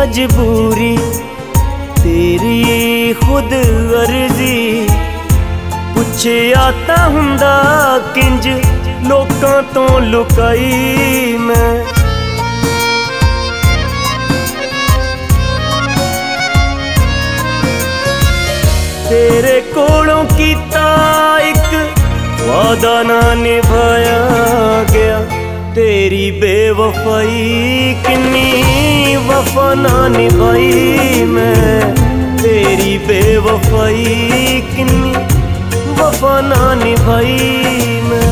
मजबूरी तेरी खुद अर्जी पुछया तां हुंदा किंज लोकां तो लुकाई मैं तेरे कोलों कीता एक वादा ना निभाया गया तेरी बेवफाई किन्नी वफा ना निभाई मैं तेरी बेवफाई किन्नी वफा ना निभाई मैं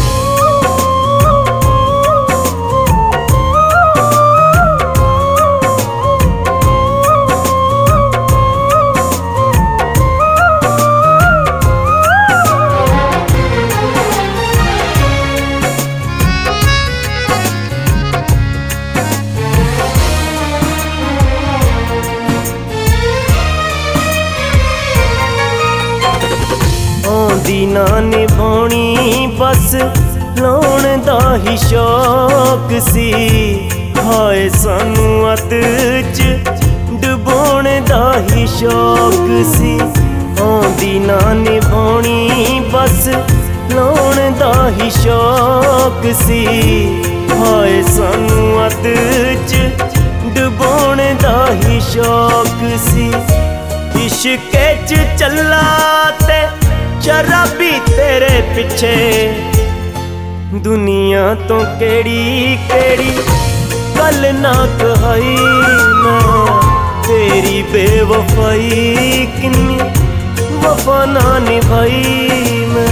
दी ना निभानी बस लाउण दा ही शौक सी हाय सानू अत च डुबोण दा ही शौक सी आंदी ना निभानी बस लाउण दा ही शौक सी हाय सानू अत च डुबोण दा ही शौक सी इश्के च चला ते शराबी तेरे पिछे दुनिया तो केड़ी केड़ी गल ना कहाई मैं तेरी बेवफाई किन्नी वफा ना निभाई मैं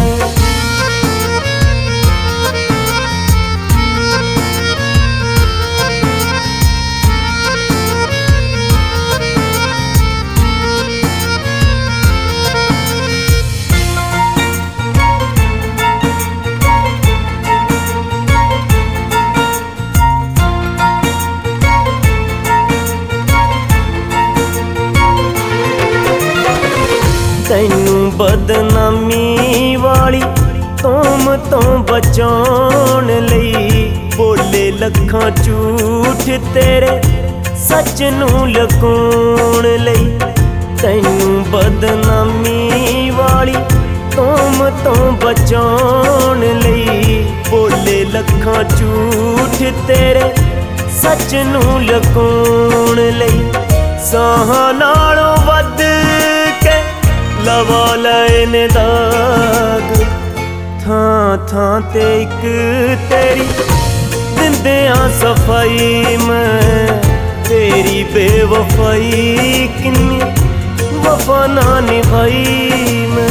तैनू बदनामी वाली तोम तो बचाउण लई बोले लखां झूठ तेरे सच नू लुकाउण लई तैनू बदनामी वाली तोम तो बचाउण लई बोले लखां झूठ तेरे सच नू लुकाउण लई साहां नालों वध लवा लैन दाग थां थां ते इक तेरी दिंदियां सफाई मैं तेरी बेवफाई किन्नी वफा ना निभाई मैं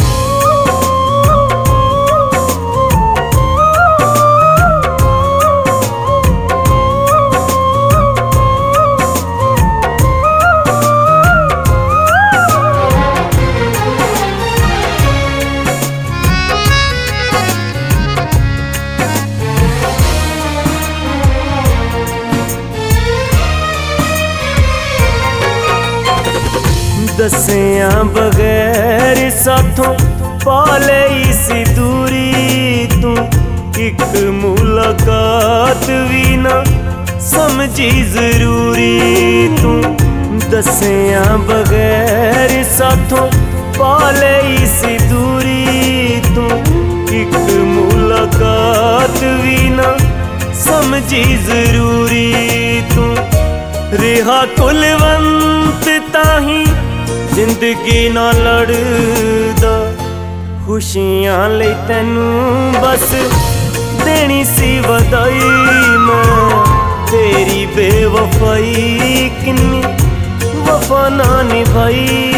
दसिया बगैर साथों पाले सी दूरी तू एक मुलाकात भी ना समझी जरूरी तू दसिया बगैर साथों पाले सी दूरी तू एक मुलाकात भी ना समझी जरूरी तू रिहा कुलवंत ताही जिंदगी ना लड़दा खुशियां ले तैनू बस देनी सी वधाई मैं तेरी बेवफाई किन्नी वफा ना निभाई